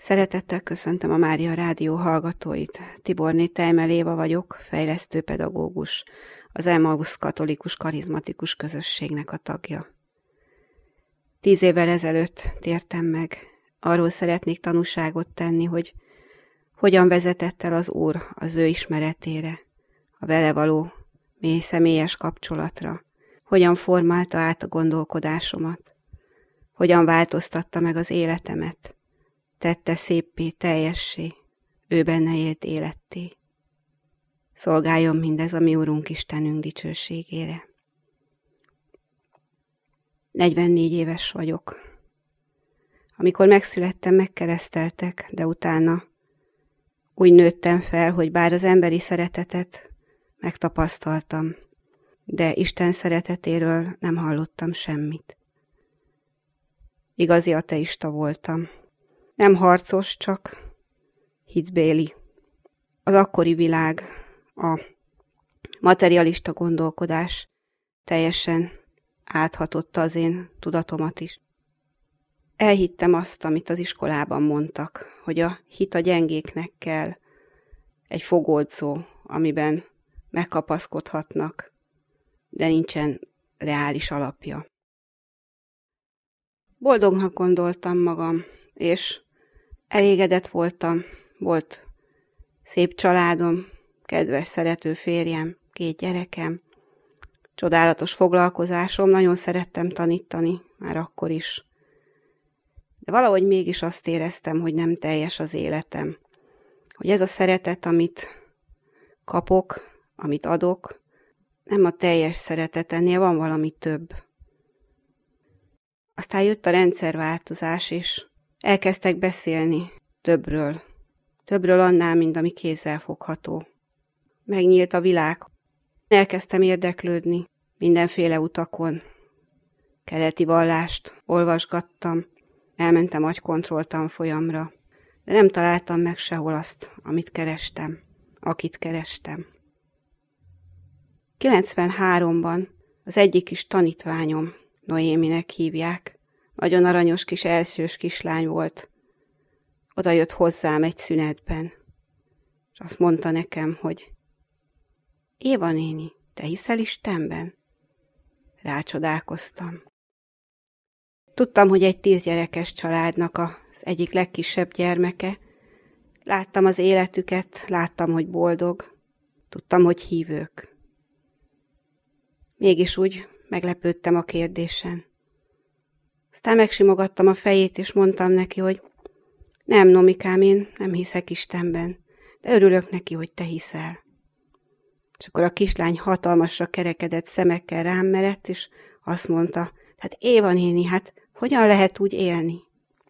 Szeretettel köszöntöm a Mária Rádió hallgatóit. Tiborné Tejmel Éva vagyok, fejlesztő pedagógus, az Emmaus Katolikus Karizmatikus Közösségnek a tagja. 10 évvel ezelőtt tértem meg. Arról szeretnék tanúságot tenni, hogy hogyan vezetett el az Úr az ő ismeretére, a vele való mély személyes kapcsolatra, hogyan formálta át a gondolkodásomat, hogyan változtatta meg az életemet, tette széppé, teljessé, ő benne élt életté. Szolgáljon mindez a mi Urunk Istenünk dicsőségére. 44 éves vagyok. Amikor megszülettem, megkereszteltek, de utána úgy nőttem fel, hogy bár az emberi szeretetet megtapasztaltam, de Isten szeretetéről nem hallottam semmit. Igazi ateista voltam. Nem harcos, csak hitbéli. Az akkori világ, a materialista gondolkodás teljesen áthatotta az én tudatomat is. Elhittem azt, amit az iskolában mondtak, hogy a hit a gyengéknek kell, egy fogódzó, amiben megkapaszkodhatnak, de nincsen reális alapja. Boldognak gondoltam magam, és elégedett voltam, volt szép családom, kedves, szerető férjem, 2 gyerekem, csodálatos foglalkozásom, nagyon szerettem tanítani, már akkor is. De valahogy mégis azt éreztem, hogy nem teljes az életem. Hogy ez a szeretet, amit kapok, amit adok, nem a teljes szeretet, ennél van valami több. Aztán jött a rendszerváltozás, és elkezdtek beszélni többről. Többről annál, mint ami kézzelfogható. Megnyílt a világ. Elkezdtem érdeklődni mindenféle utakon. Keleti vallást olvasgattam, elmentem agykontroll tanfolyamra, de nem találtam meg sehol azt, amit kerestem, akit kerestem. 93-ban az egyik kis tanítványom, Noéminek hívják, nagyon aranyos kis elsős kislány volt. Oda jött hozzám egy szünetben, és azt mondta nekem, hogy Éva néni, te hiszel Istenben? Rácsodálkoztam. Tudtam, hogy egy 10 gyerekes családnak az egyik legkisebb gyermeke. Láttam az életüket, láttam, hogy boldog, tudtam, hogy hívők. Mégis úgy meglepődtem a kérdésen. Aztán megsimogattam a fejét, és mondtam neki, hogy nem, Nomikám, én nem hiszek Istenben, de örülök neki, hogy te hiszel. És akkor a kislány hatalmasra kerekedett szemekkel rám merett, és azt mondta, hát Éva néni, hát hogyan lehet úgy élni?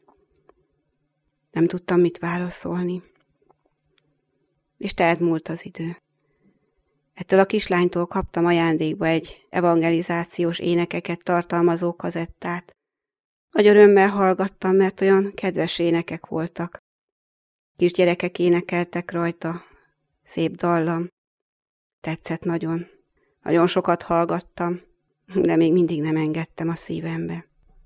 Nem tudtam mit válaszolni. És telt múlt az idő. Ettől a kislánytól kaptam ajándékba egy evangelizációs énekeket tartalmazó kazettát. Nagy örömmel hallgattam, mert olyan kedves énekek voltak. Kisgyerekek énekeltek rajta, szép dallam. Tetszett nagyon. Nagyon sokat hallgattam, de még mindig nem engedtem a szívembe.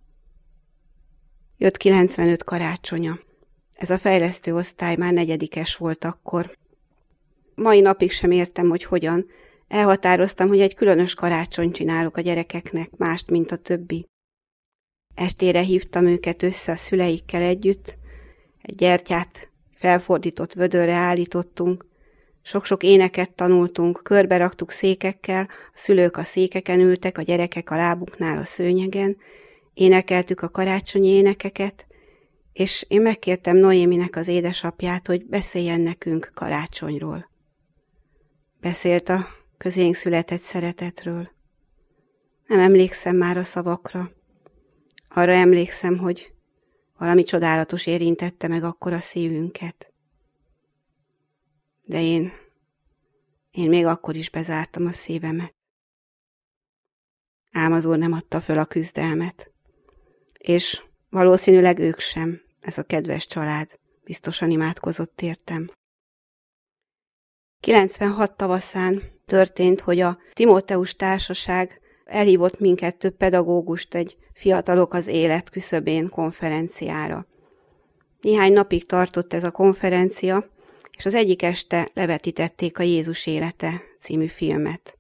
Jött 95 karácsonya. Ez a fejlesztő osztály már 4-es volt akkor. Mai napig sem értem, hogy hogyan. Elhatároztam, hogy egy különös karácsonyt csinálok a gyerekeknek, mást, mint a többi. Estére hívtam őket össze a szüleikkel együtt, egy gyertyát felfordított vödörre állítottunk, sok-sok éneket tanultunk, körbe raktuk székekkel, a szülők a székeken ültek, a gyerekek a lábuknál a szőnyegen, énekeltük a karácsonyi énekeket, és én megkértem Noéminek az édesapját, hogy beszéljen nekünk karácsonyról. Beszélt a közénk született szeretetről. Nem emlékszem már a szavakra. Arra emlékszem, hogy valami csodálatos érintette meg akkor a szívünket. De én még akkor is bezártam a szívemet. Ám az Úr nem adta föl a küzdelmet. És valószínűleg ők sem, ez a kedves család, biztosan imádkozott értem. 96 tavaszán történt, hogy a Timóteus Társaság elhívott minket, több pedagógust egy Fiatalok az élet küszöbén konferenciára. Néhány napig tartott ez a konferencia, és az egyik este levetítették a Jézus élete című filmet.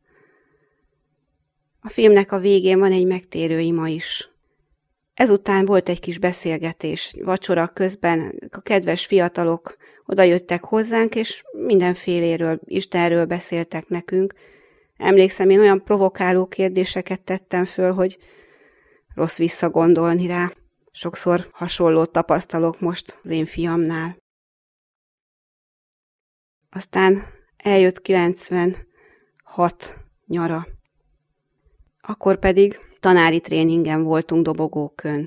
A filmnek a végén van egy megtérő ima is. Ezután volt egy kis beszélgetés, vacsora közben a kedves fiatalok odajöttek hozzánk, és mindenféléről, Istenről beszéltek nekünk. Emlékszem, én olyan provokáló kérdéseket tettem föl, hogy rossz visszagondolni rá. Sokszor hasonlót tapasztalok most az én fiamnál. Aztán eljött 96 nyara. Akkor pedig tanári tréningen voltunk Dobogókön.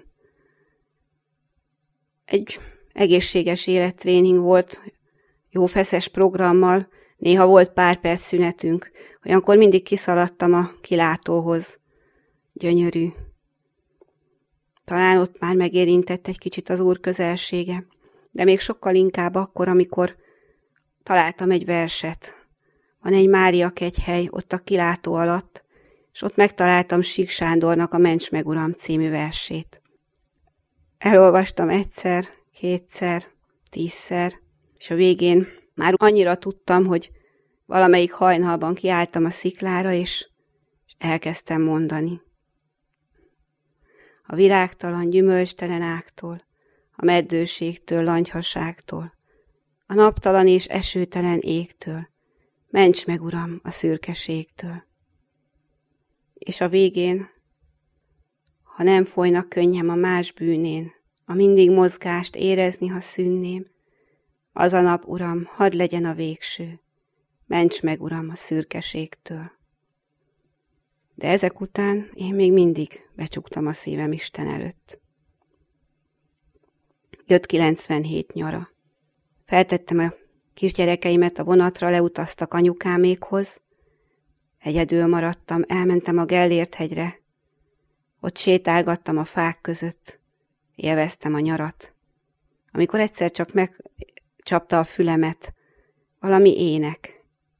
Egy egészséges élettréning volt, jó feszes programmal, néha volt pár perc szünetünk, olyankor mindig kiszaladtam a kilátóhoz. Gyönyörű. Talán ott már megérintett egy kicsit az Úr közelsége, de még sokkal inkább akkor, amikor találtam egy verset. Van egy Mária kegyhely ott a kilátó alatt, és ott megtaláltam Sík Sándornak a Ments meg Uram című versét. Elolvastam egyszer, kétszer, 10-szer, és a végén már annyira tudtam, hogy valamelyik hajnalban kiálltam a sziklára, és elkezdtem mondani. A virágtalan, gyümölcstelen ágtól, a meddőségtől, langyhaságtól, a naptalan és esőtelen égtől, ments meg, Uram, a szürkeségtől. És a végén, ha nem folyna könnyem a más bűnén, a mindig mozgást érezni, ha szűnném, az a nap, Uram, hadd legyen a végső, ments meg, Uram, a szürkeségtől. De ezek után én még mindig becsuktam a szívem Isten előtt. Jött 97 nyara. Feltettem a kisgyerekeimet a vonatra, leutaztak anyukámékhoz. Egyedül maradtam, elmentem a Gellért-hegyre. Ott sétálgattam a fák között. Élveztem a nyarat. Amikor egyszer csak megcsapta a fülemet valami ének.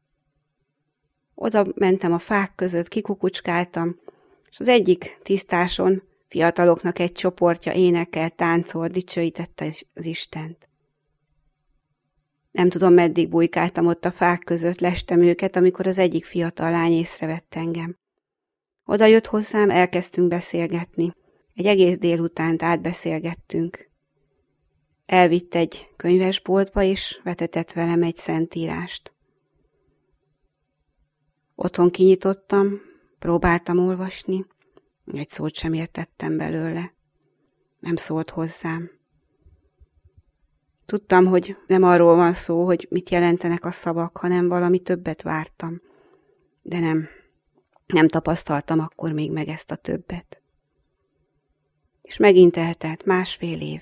Oda mentem a fák között, kikukucskáltam, és az egyik tisztáson fiataloknak egy csoportja énekel, táncol, dicsőítette az Istent. Nem tudom, meddig bujkáltam ott a fák között, lestem őket, amikor az egyik fiatal lány észrevett engem. Oda jött hozzám, elkezdtünk beszélgetni. Egy egész délutánt átbeszélgettünk. Elvitt egy könyvesboltba, és vetetett velem egy szentírást. Otthon kinyitottam, próbáltam olvasni, egy szót sem értettem belőle. Nem szólt hozzám. Tudtam, hogy nem arról van szó, hogy mit jelentenek a szavak, hanem valami többet vártam. De nem tapasztaltam akkor még meg ezt a többet. És megint eltelt 1,5 év.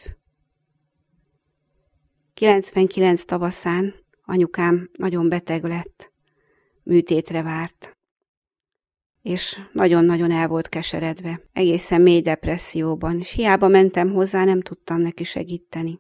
99 tavaszán anyukám nagyon beteg lett. Műtétre várt. És nagyon-nagyon el volt keseredve. Egészen mély depresszióban, és hiába mentem hozzá, nem tudtam neki segíteni.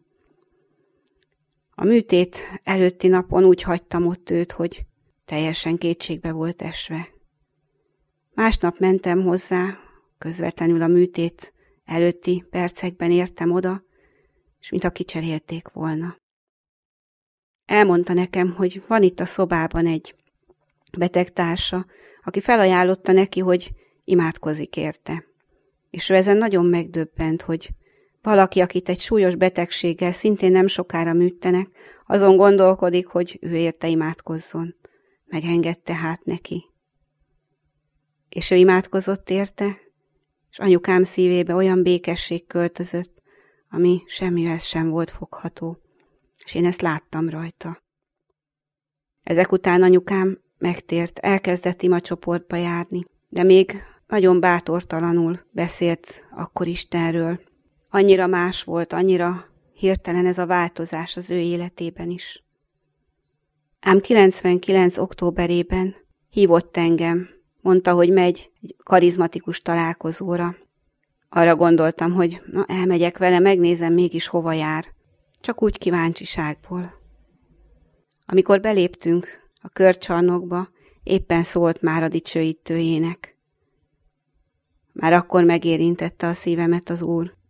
A műtét előtti napon úgy hagytam ott őt, hogy teljesen kétségbe volt esve. Másnap mentem hozzá, közvetlenül a műtét előtti percekben értem oda, és mintha kicserélték volna. Elmondta nekem, hogy van itt a szobában egy betegtársa, aki felajánlotta neki, hogy imádkozik érte. És ő ezen nagyon megdöbbent, hogy valaki, akit egy súlyos betegséggel szintén nem sokára műtenek, azon gondolkodik, hogy ő érte imádkozzon. Megengedte hát neki. És ő imádkozott érte, és anyukám szívébe olyan békesség költözött, ami semmihez sem volt fogható, és én ezt láttam rajta. Ezek után anyukám megtért, elkezdett imacsoportba járni, de még nagyon bátortalanul beszélt akkor Istenről. Annyira más volt, annyira hirtelen ez a változás az ő életében is. Ám 99. októberében hívott engem, mondta, hogy megy egy karizmatikus találkozóra. Arra gondoltam, hogy elmegyek vele, megnézem mégis hova jár. Csak úgy kíváncsiságból. Amikor beléptünk a körcsarnokba, éppen szólt már a dicsőítő ének. Már akkor megérintette a szívemet az Úr.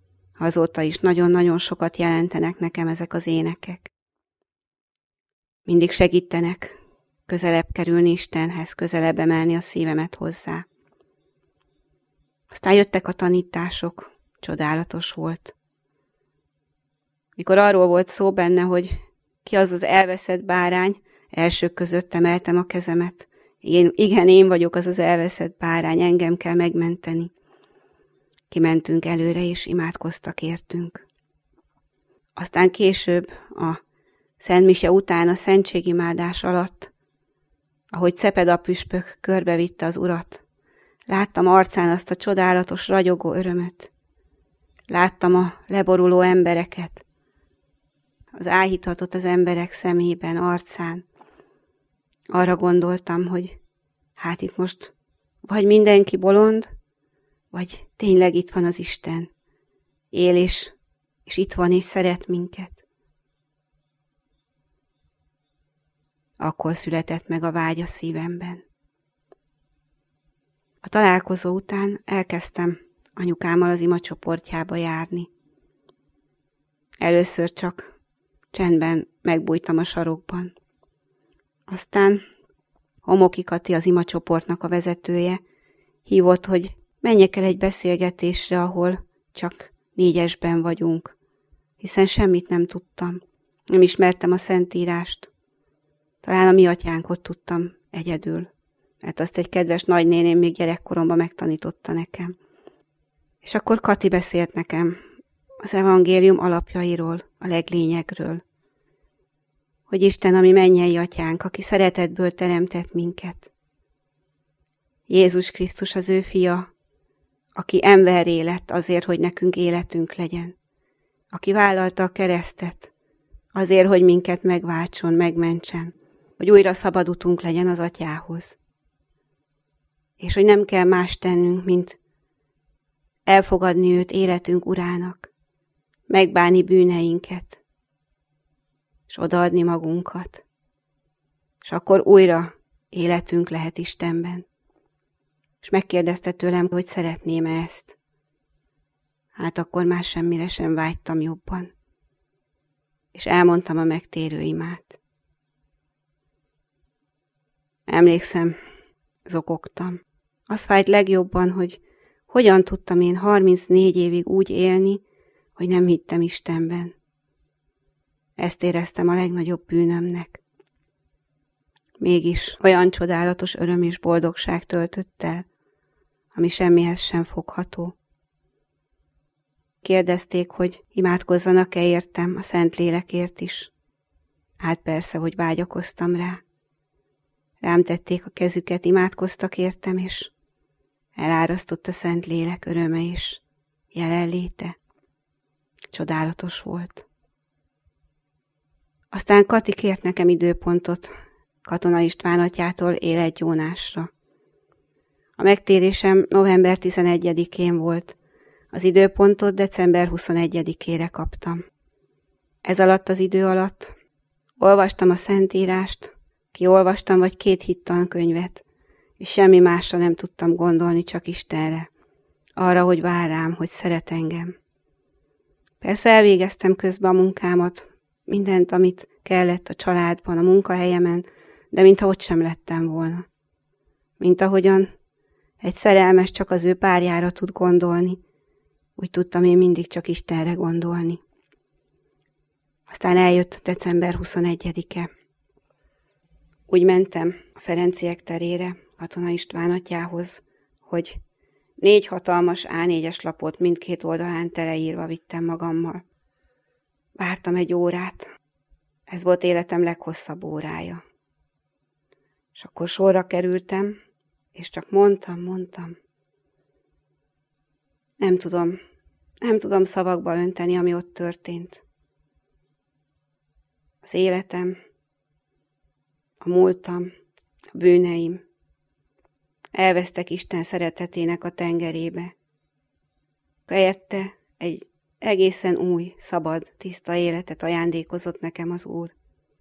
Azóta is nagyon-nagyon sokat jelentenek nekem ezek az énekek. Mindig segítenek közelebb kerülni Istenhez, közelebb emelni a szívemet hozzá. Aztán jöttek a tanítások, csodálatos volt. Mikor arról volt szó benne, hogy ki az az elveszett bárány, elsők között emeltem a kezemet. Én vagyok az az elveszett bárány, engem kell megmenteni. Kimentünk előre, és imádkoztak értünk. Aztán később, a szentmise után, a szentségimádás alatt, ahogy Cepeda püspök körbevitte az Urat, láttam arcán azt a csodálatos, ragyogó örömöt. Láttam a leboruló embereket, az áhítatot az emberek szemében, arcán. Arra gondoltam, hogy hát itt most vagy mindenki bolond, vagy tényleg itt van az Isten. Él és itt van és szeret minket. Akkor született meg a vágy a szívemben. A találkozó után elkezdtem anyukámmal az imacsoportjába járni. Először csak csendben megbújtam a sarokban. Aztán Homoki Kati, az imacsoportnak a vezetője, hívott, hogy menjek el egy beszélgetésre, ahol csak 4-esben vagyunk, hiszen semmit nem tudtam. Nem ismertem a Szentírást. Talán a mi atyánkot tudtam egyedül, mert azt egy kedves nagynéném még gyerekkoromban megtanította nekem. És akkor Kati beszélt nekem az evangélium alapjairól, a leglényegről. Hogy Isten, ami mennyei atyánk, aki szeretetből teremtett minket. Jézus Krisztus az ő fia, aki emberré lett azért, hogy nekünk életünk legyen. Aki vállalta a keresztet azért, hogy minket megváltson, megmentsen, hogy újra szabad utunk legyen az atyához. És hogy nem kell más tennünk, mint elfogadni őt életünk urának, megbánni bűneinket, és odaadni magunkat. És akkor újra életünk lehet Istenben. És megkérdezte tőlem, hogy szeretném ezt. Hát akkor már semmire sem vágytam jobban. És elmondtam a megtérő imát. Emlékszem, zokogtam. Az fájt legjobban, hogy hogyan tudtam én 34 évig úgy élni, hogy nem hittem Istenben. Ezt éreztem a legnagyobb bűnömnek. Mégis olyan csodálatos öröm és boldogság töltött el, ami semmihez sem fogható. Kérdezték, hogy imádkozzanak-e értem, a Szentlélekért is. Hát persze, hogy vágyakoztam rá. Rám tették a kezüket, imádkoztak értem, és elárasztott a Szentlélek öröme és jelenléte. Csodálatos volt. Aztán Kati kért nekem időpontot Katona István atyától életgyónásra. A megtérésem november 11-én volt, az időpontot december 21-ére kaptam. Ez alatt az idő alatt olvastam a Szentírást, kiolvastam vagy 2 hittankönyvet, és semmi másra nem tudtam gondolni, csak Istenre, arra, hogy vár rám, hogy szeret engem. Persze elvégeztem közben a munkámat, mindent, amit kellett a családban, a munkahelyemen, de mintha ott sem lettem volna. Mint ahogyan egy szerelmes csak az ő párjára tud gondolni, úgy tudtam én mindig csak Istenre gondolni. Aztán eljött december 21-e. Úgy mentem a Ferenciek terére, Katona István atyához, hogy 4 hatalmas A4-es lapot mindkét oldalán teleírva vittem magammal. Vártam egy órát. Ez volt életem leghosszabb órája. És akkor sorra kerültem, és csak mondtam. Nem tudom szavakba önteni, ami ott történt. Az életem, a múltam, a bűneim elvesztek Isten szeretetének a tengerébe. Helyette egy egészen új, szabad, tiszta életet ajándékozott nekem az Úr.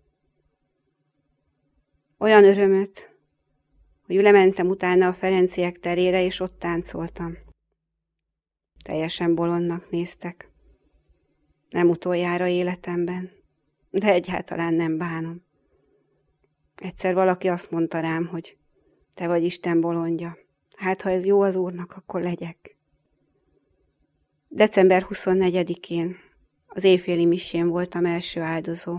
Olyan örömöt, hogy lementem utána a Ferenciek terére, és ott táncoltam. Teljesen bolondnak néztek. Nem utoljára életemben, de egyáltalán nem bánom. Egyszer valaki azt mondta rám, hogy te vagy Isten bolondja. Hát, ha ez jó az Úrnak, akkor legyek. December 24-én az éjféli misén voltam első áldozó.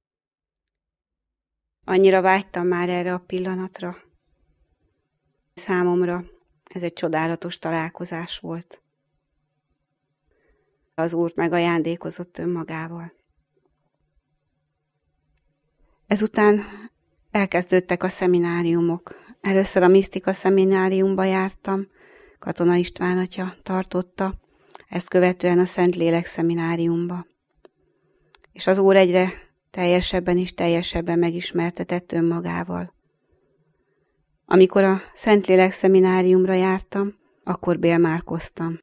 Annyira vágytam már erre a pillanatra. Számomra ez egy csodálatos találkozás volt. Az Úr megajándékozott önmagával. Ezután elkezdődtek a szemináriumok. Először a misztika szemináriumba jártam, Katona István atya tartotta, ezt követően a Szentlélek szemináriumba. És az Úr egyre teljesebben és teljesebben megismertetett önmagával. Amikor a Szentlélek szemináriumra jártam, akkor bélmárkoztam.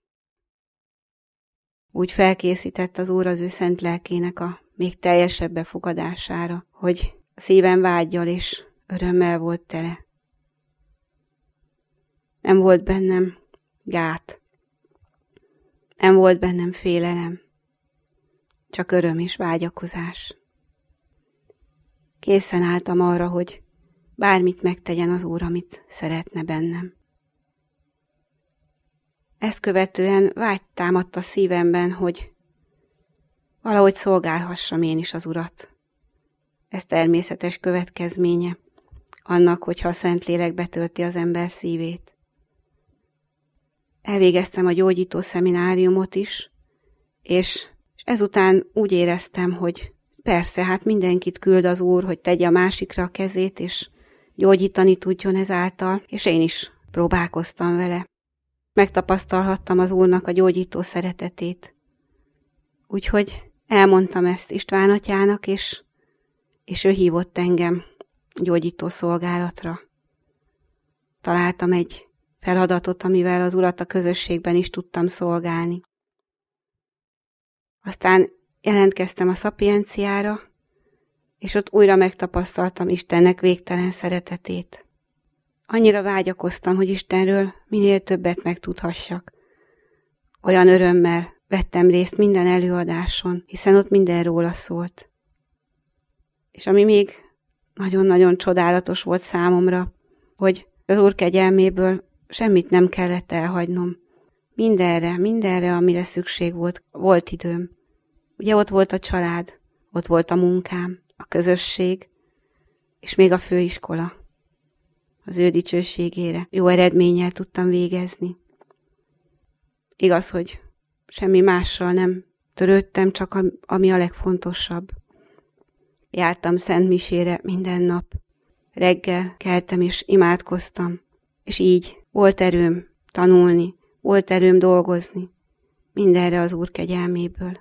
Úgy felkészített az Úr az ő szent lelkének a még teljesebb befogadására, hogy szívem vággyal és örömmel volt tele. Nem volt bennem gát, nem volt bennem félelem, csak öröm és vágyakozás. Készen álltam arra, hogy bármit megtegyen az Úr, amit szeretne bennem. Ezt követően vágy támadt a szívemben, hogy valahogy szolgálhassam én is az Urat. Ez természetes következménye annak, hogyha a Szentlélek betölti az ember szívét. Elvégeztem a gyógyító szemináriumot is, és ezután úgy éreztem, hogy persze, hát mindenkit küld az Úr, hogy tegye a másikra a kezét, és gyógyítani tudjon ezáltal, és én is próbálkoztam vele. Megtapasztalhattam az Úrnak a gyógyító szeretetét. Úgyhogy elmondtam ezt István atyának, és ő hívott engem gyógyító szolgálatra. Találtam egy feladatot, amivel az Urat a közösségben is tudtam szolgálni. Aztán jelentkeztem a szapienciára, és ott újra megtapasztaltam Istennek végtelen szeretetét. Annyira vágyakoztam, hogy Istenről minél többet megtudhassak. Olyan örömmel vettem részt minden előadáson, hiszen ott minden róla szólt. És ami még nagyon-nagyon csodálatos volt számomra, hogy az Úr kegyelméből semmit nem kellett elhagynom. Mindenre, amire szükség volt időm. Ugye ott volt a család, ott volt a munkám, a közösség, és még a főiskola. Az ő dicsőségére jó eredménnyel tudtam végezni. Igaz, hogy semmi mással nem törődtem, csak ami a legfontosabb. Jártam szentmisére minden nap. Reggel keltem és imádkoztam, és így volt erőm tanulni, volt erőm dolgozni. Mindenre az Úr kegyelméből.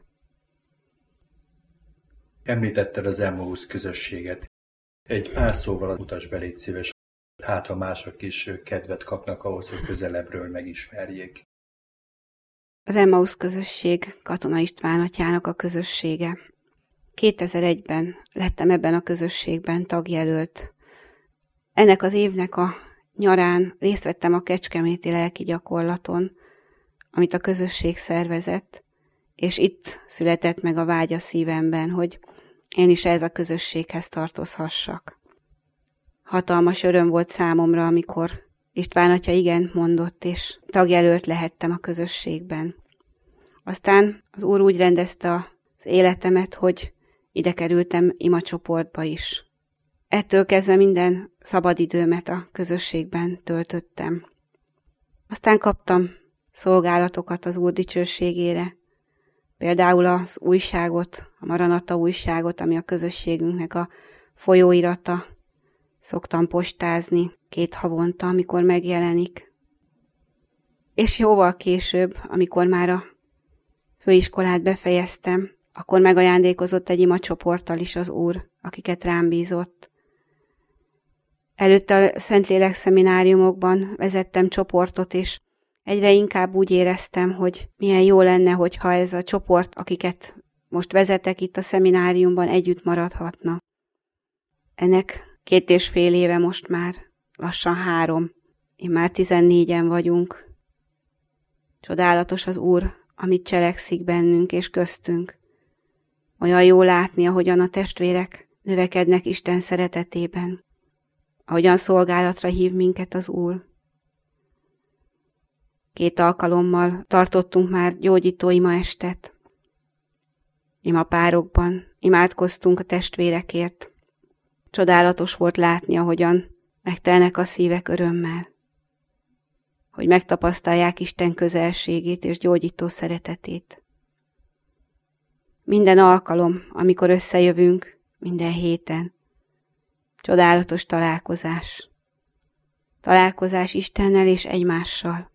Említetted az Emmaus közösséget. Egy pár szóval mutasd be, légy szíves, hát ha mások is kedvet kapnak ahhoz, hogy közelebbről megismerjék. Az Emmaus közösség Katona István atyának a közössége. 2001-ben lettem ebben a közösségben tagjelölt. Ennek az évnek a nyarán részt vettem a kecskeméti lelki gyakorlaton, amit a közösség szervezett, és itt született meg a vágy a szívemben, hogy én is ez a közösséghez tartozhassak. Hatalmas öröm volt számomra, amikor István atya igent mondott, és tagjelölt lehettem a közösségben. Aztán az Úr úgy rendezte az életemet, hogy ide kerültem imacsoportba is. Ettől kezdve minden szabadidőmet a közösségben töltöttem. Aztán kaptam szolgálatokat az Úr dicsőségére, például az újságot, a Maranata újságot, ami a közösségünknek a folyóirata. Szoktam postázni 2 havonta, amikor megjelenik. És jóval később, amikor már a főiskolát befejeztem, akkor megajándékozott egy imacsoporttal is az Úr, akiket rám bízott. Előtte a Szentlélek szemináriumokban vezettem csoportot, és egyre inkább úgy éreztem, hogy milyen jó lenne, hogyha ez a csoport, akiket most vezetek itt a szemináriumban, együtt maradhatna. Ennek 2,5 éve most már, lassan 3. Én már 14-en vagyunk. Csodálatos az Úr, amit cselekszik bennünk és köztünk. Olyan jó látni, ahogyan a testvérek növekednek Isten szeretetében, ahogyan szolgálatra hív minket az Úr. 2 alkalommal tartottunk már gyógyító imaestet. Imapárokban imádkoztunk a testvérekért. Csodálatos volt látni, ahogyan megtelnek a szívek örömmel, hogy megtapasztalják Isten közelségét és gyógyító szeretetét. Minden alkalom, amikor összejövünk, minden héten, csodálatos találkozás. Találkozás Istennel és egymással.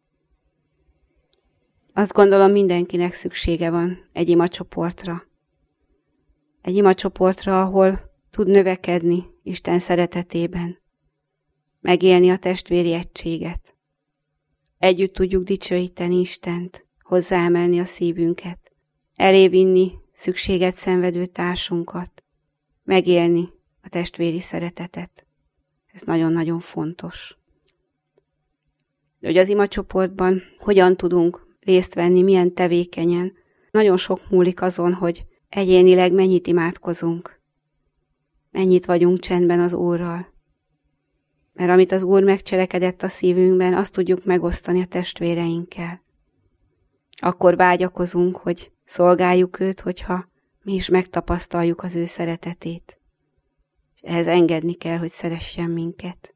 Azt gondolom, mindenkinek szüksége van egy imacsoportra. Egy imacsoportra, ahol tud növekedni Isten szeretetében, megélni a testvéri egységet. Együtt tudjuk dicsőíteni Istent, hozzáemelni a szívünket, elévinni szükséget szenvedő társunkat, megélni a testvéri szeretetet. Ez nagyon-nagyon fontos. De hogy az imacsoportban hogyan tudunk részt venni, milyen tevékenyen, nagyon sok múlik azon, hogy egyénileg mennyit imádkozunk, mennyit vagyunk csendben az Úrral. Mert amit az Úr megcselekedett a szívünkben, azt tudjuk megosztani a testvéreinkkel. Akkor vágyakozunk, hogy szolgáljuk őt, hogyha mi is megtapasztaljuk az ő szeretetét. És ehhez engedni kell, hogy szeressen minket.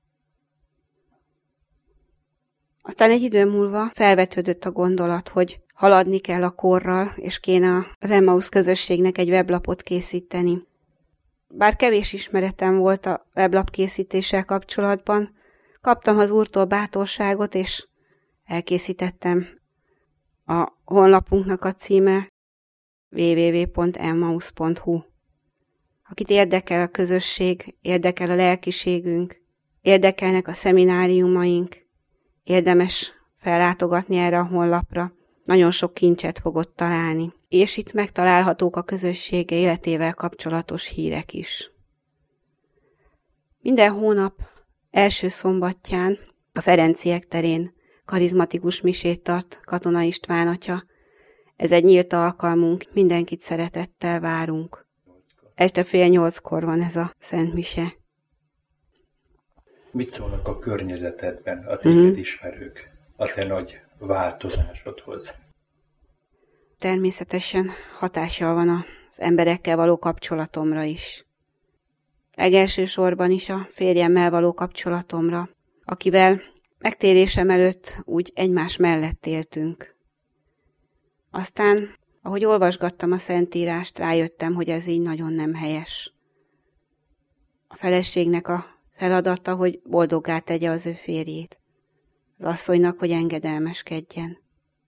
Aztán egy idő múlva felvetődött a gondolat, hogy haladni kell a korral, és kéne az Emmaus közösségnek egy weblapot készíteni. Bár kevés ismeretem volt a weblap készítéssel kapcsolatban, kaptam az Úrtól bátorságot, és elkészítettem. A honlapunknak a címe www.emmaus.hu. Akit érdekel a közösség, érdekel a lelkiségünk, érdekelnek a szemináriumaink, érdemes fellátogatni erre a honlapra. Nagyon sok kincset fogod találni. És itt megtalálhatók a közösség életével kapcsolatos hírek is. Minden hónap első szombatján a Ferenciek terén karizmatikus misét tart Katona István atya. Ez egy nyílt alkalmunk, mindenkit szeretettel várunk. Este 7:30 van ez a Szent Mise. Mit szólnak a környezetedben a téged ismerők, a te nagy változásodhoz? Természetesen hatással van az emberekkel való kapcsolatomra is. Legelsősorban is a férjemmel való kapcsolatomra, akivel megtérésem előtt úgy egymás mellett éltünk. Aztán, ahogy olvasgattam a Szentírást, rájöttem, hogy ez így nagyon nem helyes. A feleségnek a feladata, hogy boldoggá tegye az ő férjét. Az asszonynak, hogy engedelmeskedjen.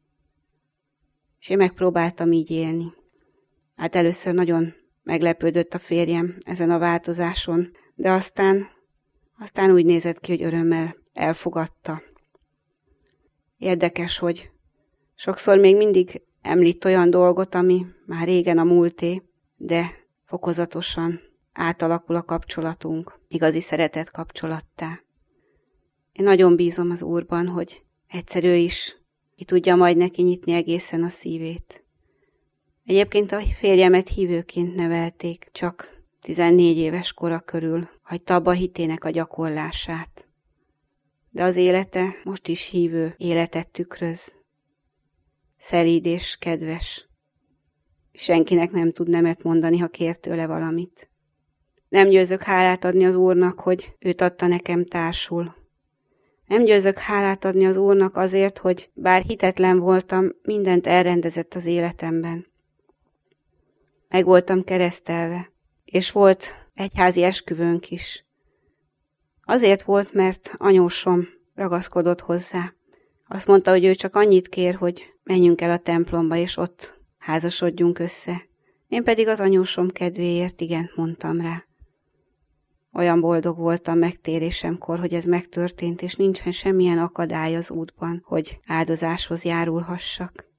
És én megpróbáltam így élni. Hát először nagyon meglepődött a férjem ezen a változáson, de aztán úgy nézett ki, hogy örömmel elfogadta. Érdekes, hogy sokszor még mindig említ olyan dolgot, ami már régen a múlté, de fokozatosan átalakul a kapcsolatunk, igazi szeretet kapcsolattá. Én nagyon bízom az Úrban, hogy egyszer ő is ki tudja majd neki nyitni egészen a szívét. Egyébként a férjemet hívőként nevelték, csak 14 éves kora körül hagyta abba a hitének a gyakorlását. De az élete most is hívő életet tükröz. Szelíd és kedves. Senkinek nem tud nemet mondani, ha kér tőle valamit. Nem győzök hálát adni az Úrnak, hogy őt adta nekem társul. Nem győzök hálát adni az Úrnak azért, hogy bár hitetlen voltam, mindent elrendezett az életemben. Meg voltam keresztelve, és volt egyházi esküvőnk is. Azért volt, mert anyósom ragaszkodott hozzá. Azt mondta, hogy ő csak annyit kér, hogy menjünk el a templomba, és ott házasodjunk össze. Én pedig az anyósom kedvéért igent mondtam rá. Olyan boldog voltam megtérésemkor, hogy ez megtörtént, és nincsen semmilyen akadály az útban, hogy áldozáshoz járulhassak.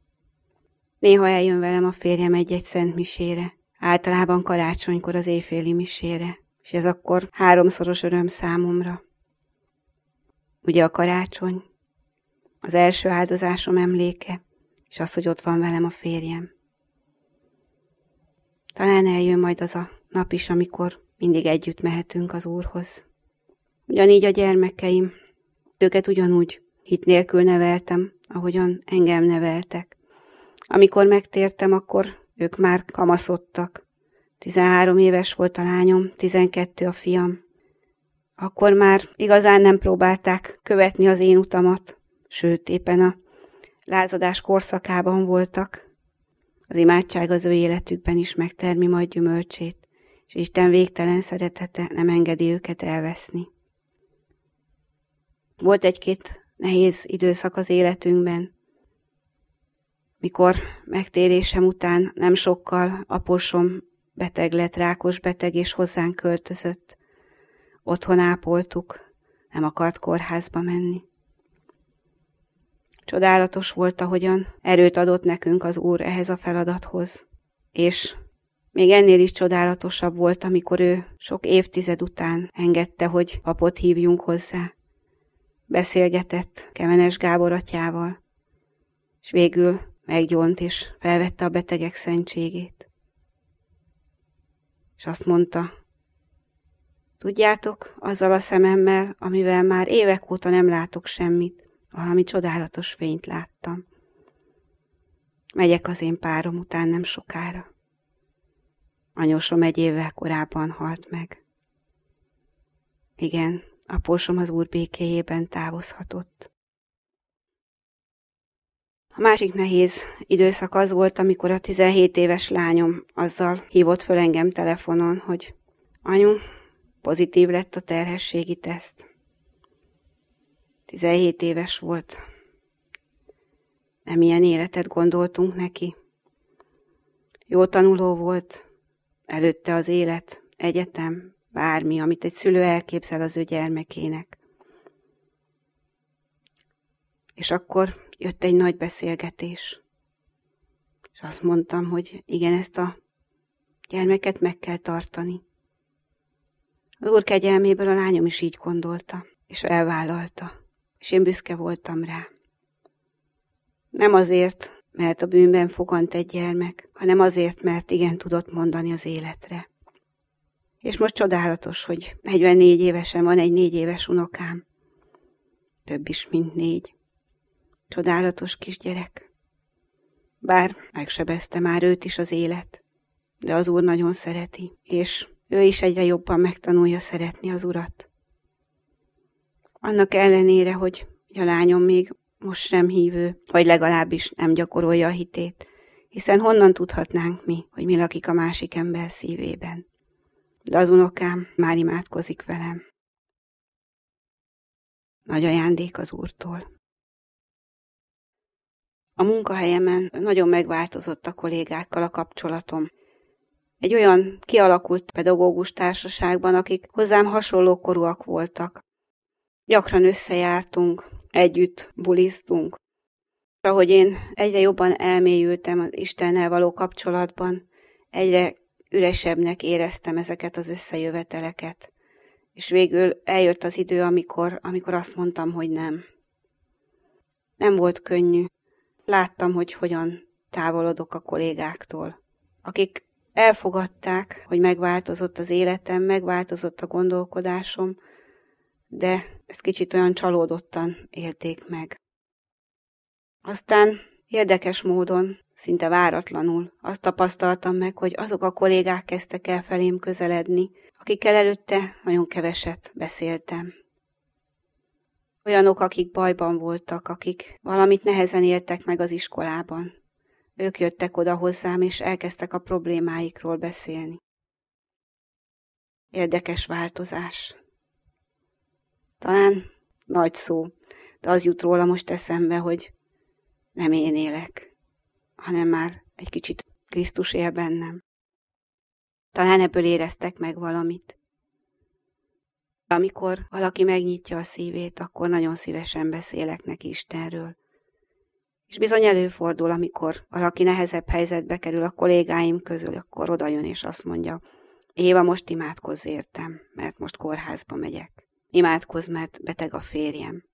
Néha eljön velem a férjem egy-egy szent misére, általában karácsonykor az éjféli misére, és ez akkor 3-szoros öröm számomra. Ugye a karácsony, az első áldozásom emléke, és az, hogy ott van velem a férjem. Talán eljön majd az a nap is, amikor mindig együtt mehetünk az Úrhoz. Ugyanígy a gyermekeim, őket ugyanúgy hit nélkül neveltem, ahogyan engem neveltek. Amikor megtértem, akkor ők már kamaszodtak. 13 éves volt a lányom, 12 a fiam. Akkor már igazán nem próbálták követni az én utamat, sőt, éppen a lázadás korszakában voltak. Az imádság az ő életükben is megtermi majd gyümölcsét, és Isten végtelen szeretete nem engedi őket elveszni. Volt egy-két nehéz időszak az életünkben, mikor megtérésem után nem sokkal aposom beteg lett, rákos beteg, és hozzánk költözött. Otthon ápoltuk, nem akart kórházba menni. Csodálatos volt, ahogyan erőt adott nekünk az Úr ehhez a feladathoz. És még ennél is csodálatosabb volt, amikor ő sok évtized után engedte, hogy papot hívjunk hozzá. Beszélgetett Kemenes Gábor atyával, és végül meggyónt és felvette a betegek szentségét. És azt mondta, tudjátok, azzal a szememmel, amivel már évek óta nem látok semmit, valami csodálatos fényt láttam. Megyek az én párom után nem sokára. Anyósom 1 évvel korábban halt meg. Igen, apósom az Úr békéjében távozhatott. A másik nehéz időszak az volt, amikor a 17 éves lányom azzal hívott föl engem telefonon, hogy anyu, pozitív lett a terhességi teszt. 17 éves volt. Nem ilyen életet gondoltunk neki. Jó tanuló volt, előtte az élet, egyetem, bármi, amit egy szülő elképzel az ő gyermekének. És akkor jött egy nagy beszélgetés. És azt mondtam, hogy igen, ezt a gyermeket meg kell tartani. Az Úr kegyelméből a lányom is így gondolta, és elvállalta. És én büszke voltam rá. Nem azért, mert a bűnben fogant egy gyermek, hanem azért, mert igen tudott mondani az életre. És most csodálatos, hogy 44 évesen van egy 4 éves unokám. Több is, mint 4. Csodálatos kisgyerek. Bár megsebezte már őt is az élet, de az Úr nagyon szereti, és ő is egyre jobban megtanulja szeretni az Urat. Annak ellenére, hogy a lányom még most sem hívő, vagy legalábbis nem gyakorolja a hitét, hiszen honnan tudhatnánk mi, hogy mi lakik a másik ember szívében. De az unokám már imádkozik velem. Nagy ajándék az Úrtól. A munkahelyemen nagyon megváltozott a kollégákkal a kapcsolatom. Egy olyan kialakult pedagógus társaságban, akik hozzám hasonló korúak voltak. Gyakran összejártunk, együtt buliztunk. Ahogy én egyre jobban elmélyültem az Istennel való kapcsolatban, egyre üresebbnek éreztem ezeket az összejöveteleket. És végül eljött az idő, amikor azt mondtam, hogy nem. Nem volt könnyű. Láttam, hogy hogyan távolodok a kollégáktól, akik elfogadták, hogy megváltozott az életem, megváltozott a gondolkodásom, de ezt kicsit olyan csalódottan élték meg. Aztán érdekes módon, szinte váratlanul azt tapasztaltam meg, hogy azok a kollégák kezdtek el felém közeledni, akikkel előtte nagyon keveset beszéltem. Olyanok, akik bajban voltak, akik valamit nehezen éltek meg az iskolában. Ők jöttek oda hozzám, és elkezdtek a problémáikról beszélni. Érdekes változás. Talán nagy szó, de az jut róla most eszembe, hogy nem én élek, hanem már egy kicsit Krisztus él bennem. Talán ebből éreztek meg valamit. Amikor valaki megnyitja a szívét, akkor nagyon szívesen beszélek neki Istenről. És bizony előfordul, amikor valaki nehezebb helyzetbe kerül a kollégáim közül, akkor odajön és azt mondja, Éva, most imádkozz értem, mert most kórházba megyek. Imádkozz, mert beteg a férjem.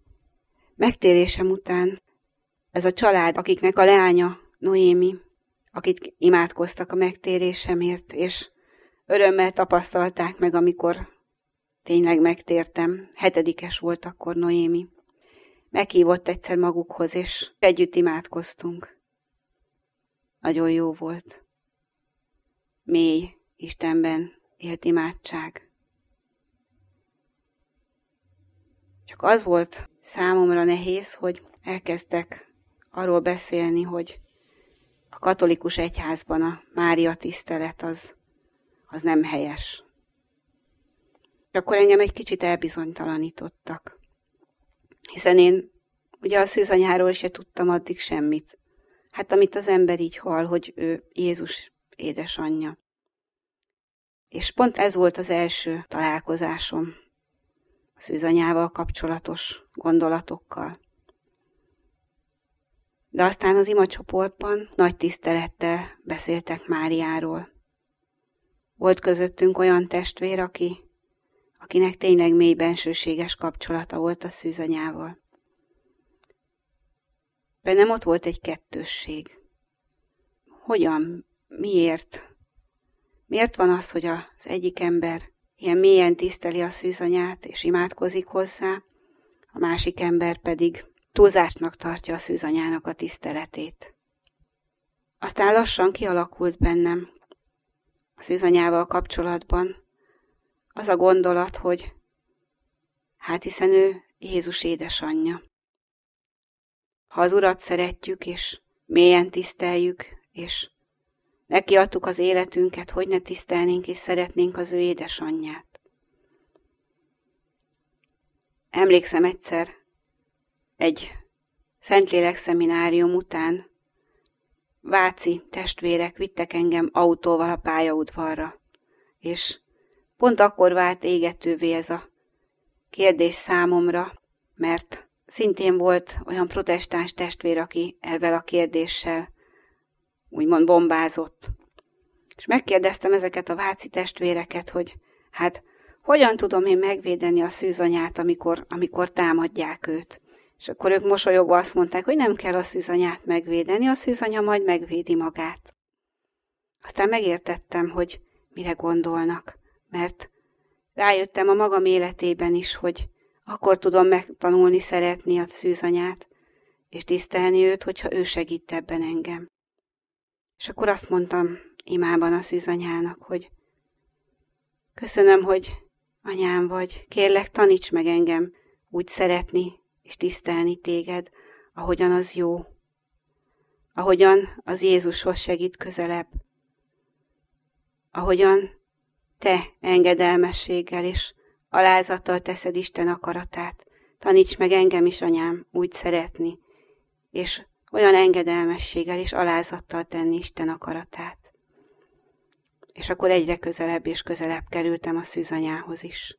Megtérésem után ez a család, akiknek a leánya, Noémi, akik imádkoztak a megtérésemért, és örömmel tapasztalták meg, amikor tényleg megtértem. 7-es volt akkor Noémi. Meghívott egyszer magukhoz, és együtt imádkoztunk. Nagyon jó volt. Mély Istenben élt imádság. Csak az volt számomra nehéz, hogy elkezdtek arról beszélni, hogy a katolikus egyházban a Mária tisztelet az nem helyes. És akkor engem egy kicsit elbizonytalanítottak. Hiszen én ugye a szűzanyáról se tudtam addig semmit. Hát amit az ember így hall, hogy ő Jézus édesanyja. És pont ez volt az első találkozásom a szűzanyával kapcsolatos gondolatokkal. De aztán az imacsoportban nagy tisztelettel beszéltek Máriáról. Volt közöttünk olyan testvér, akinek tényleg mély bensőséges kapcsolata volt a szűzanyával. Bennem ott volt egy kettősség. Hogyan? Miért? Miért van az, hogy az egyik ember ilyen mélyen tiszteli a szűzanyát és imádkozik hozzá, a másik ember pedig túlzásnak tartja a szűzanyának a tiszteletét? Aztán lassan kialakult bennem a szűzanyával kapcsolatban az a gondolat, hogy hát hiszen ő Jézus édesanyja. Ha az Urat szeretjük, és mélyen tiszteljük, és neki adtuk az életünket, hogy ne tisztelnénk és szeretnénk az ő édesanyját. Emlékszem egyszer egy Szentlélek szeminárium után váci testvérek vittek engem autóval a pályaudvarra, és pont akkor vált égetővé ez a kérdés számomra, mert szintén volt olyan protestáns testvér, aki ezzel a kérdéssel úgymond bombázott. És megkérdeztem ezeket a váci testvéreket, hogy hát hogyan tudom én megvédeni a szűzanyát, amikor támadják őt. És akkor ők mosolyogva azt mondták, hogy nem kell a szűzanyát megvédeni, a szűzanya majd megvédi magát. Aztán megértettem, hogy mire gondolnak, mert rájöttem a magam életében is, hogy akkor tudom megtanulni szeretni a szűzanyát, és tisztelni őt, hogyha ő segít ebben engem. És akkor azt mondtam imában a szűzanyának, hogy köszönöm, hogy anyám vagy, kérlek, taníts meg engem úgy szeretni és tisztelni téged, ahogyan az jó, ahogyan az Jézushoz segít közelebb, ahogyan te engedelmességgel és alázattal teszed Isten akaratát. Taníts meg engem is, anyám, úgy szeretni, és olyan engedelmességgel és alázattal tenni Isten akaratát. És akkor egyre közelebb és közelebb kerültem a szűzanyához is.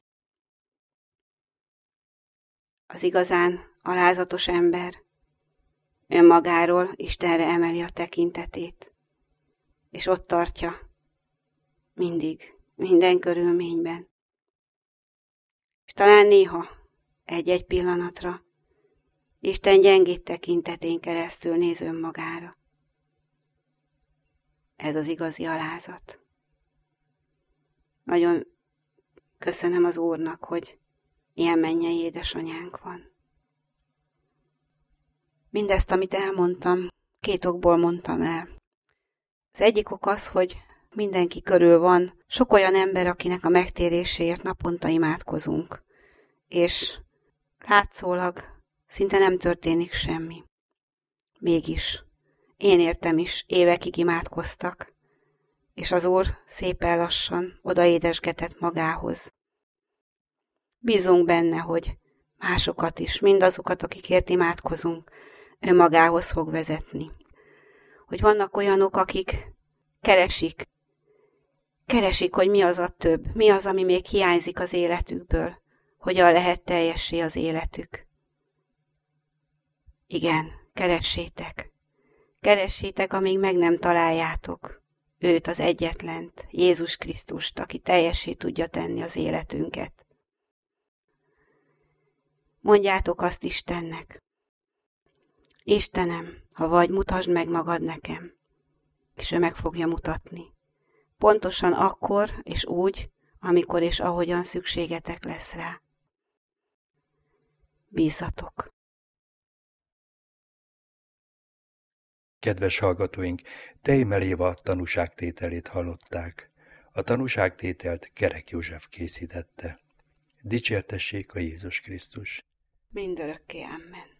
Az igazán alázatos ember önmagáról Istenre emeli a tekintetét, és ott tartja mindig, minden körülményben. És talán néha egy-egy pillanatra Isten gyengét tekintetén keresztül néz önmagára. Ez az igazi alázat. Nagyon köszönöm az Úrnak, hogy ilyen mennyei édesanyánk van. Mindezt, amit elmondtam, 2 okból mondtam el. Az egyik ok az, hogy mindenki körül van sok olyan ember, akinek a megtéréséért naponta imádkozunk, és látszólag szinte nem történik semmi. Mégis, én értem is, évekig imádkoztak, és az Úr szépen lassan odaédesgetett magához. Bízunk benne, hogy másokat is, mindazokat, akikért imádkozunk, önmagához fog vezetni. Hogy vannak olyanok, akik keresik, hogy mi az a több, mi az, ami még hiányzik az életükből, hogyan lehet teljessé az életük. Igen, keressétek. Keressétek, amíg meg nem találjátok őt, az egyetlent, Jézus Krisztust, aki teljessé tudja tenni az életünket. Mondjátok azt Istennek: Istenem, ha vagy, mutasd meg magad nekem. és ő meg fogja mutatni. Pontosan akkor és úgy, amikor és ahogyan szükségetek lesz rá. Bízzatok! Kedves hallgatóink, Tejmel Éva tanúságtételét hallották. A tanúságtételt Kerek József készítette. Dicsértessék a Jézus Krisztus! Mindörökké, amen.